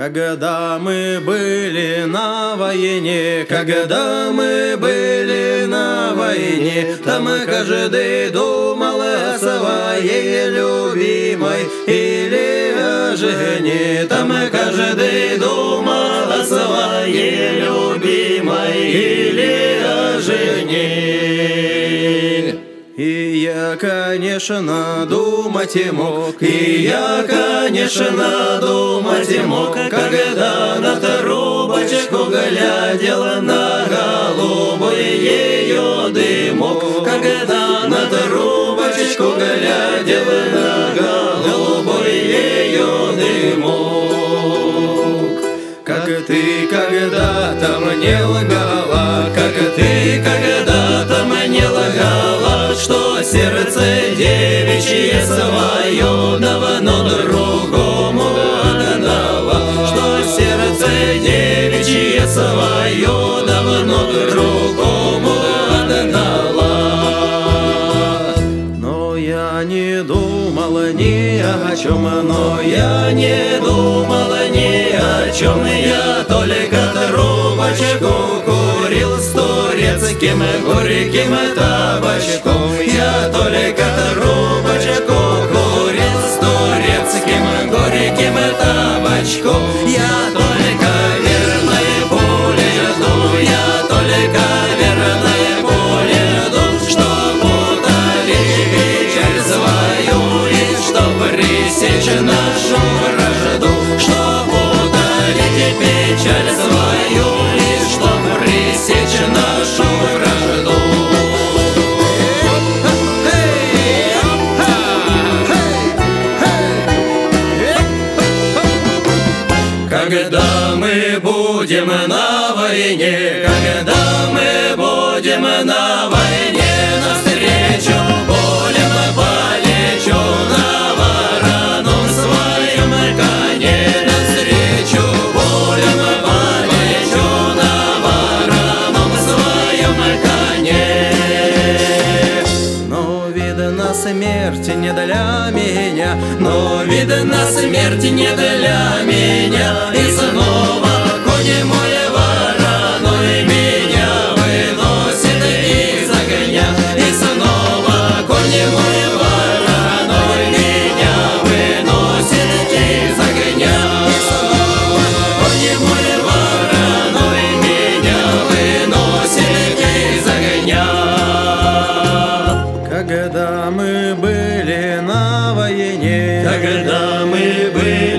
Когда мы были на войне, когда мы были на войне, там каждый думал о своей любимой или о жене. Там каждый думал о своей любимой или о жене. И я, конечно, думать и мог, и я, конечно, думать и мог, когда на трубочку глядел на голубой ее дымок, когда на трубочку глядел на голубой ее дымок. Как ты когда-то мне лгала, как ты когда-то мне лгала, что сердце девичье свое давно другому отдала, что сердце девичье свое давно другому отдала. Но я не думала ни о чем, но я не думала ни о чем, я только трубочку курил с турецким горьким табачком. Я только трубочку курил с турецким горьким табачком. Я только верной пулей жду, я только верной пулей жду, чтоб утолить печаль свою и чтоб пресечь нашу вражду, чтоб утолить печаль свою и чтоб пресечь нашу вражду. Когда мы будем на войне, когда мы будем на войне, навстречу болем полечу на вороном своем коне, навстречу болем полечу на вороном своем коне. Но видно смерть не для меня, но видно смерть не для меня. И снова конь мой вороной меня выносит из огня. И снова конь мой вороной меня выносит из огня. И снова конь мой вороной меня выносит из огня. Когда мы были на войне, когда мы были